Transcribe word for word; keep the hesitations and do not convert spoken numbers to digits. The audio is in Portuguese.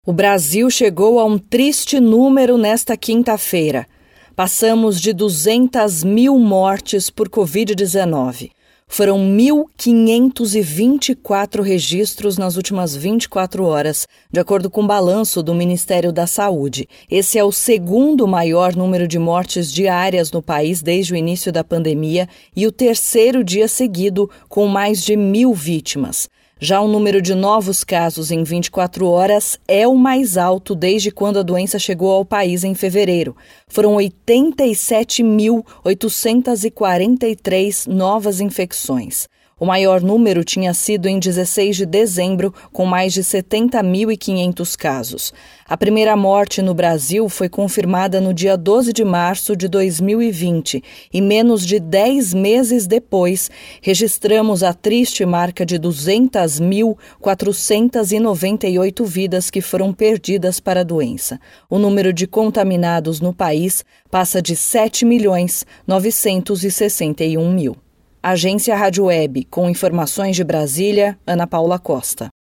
O Brasil chegou a um triste número nesta quinta-feira. Passamos de duzentas mil mortes por covid dezenove. Foram mil quinhentos e vinte e quatro registros nas últimas vinte e quatro horas, de acordo com o balanço do Ministério da Saúde. Esse é o segundo maior número de mortes diárias no país desde o início da pandemia e o terceiro dia seguido com mais de mil vítimas. Já o número de novos casos em vinte e quatro horas é o mais alto desde quando a doença chegou ao país em fevereiro. Foram oitenta e sete mil oitocentos e quarenta e três novas infecções. O maior número tinha sido em dezesseis de dezembro, com mais de setenta mil e quinhentos casos. A primeira morte no Brasil foi confirmada no dia doze de março de dois mil e vinte e menos de dez meses depois, registramos a triste marca de duzentas mil quatrocentos e noventa e oito vidas que foram perdidas para a doença. O número de contaminados no país passa de sete milhões novecentos e sessenta e um mil. Agência Rádio Web, com informações de Brasília, Ana Paula Costa.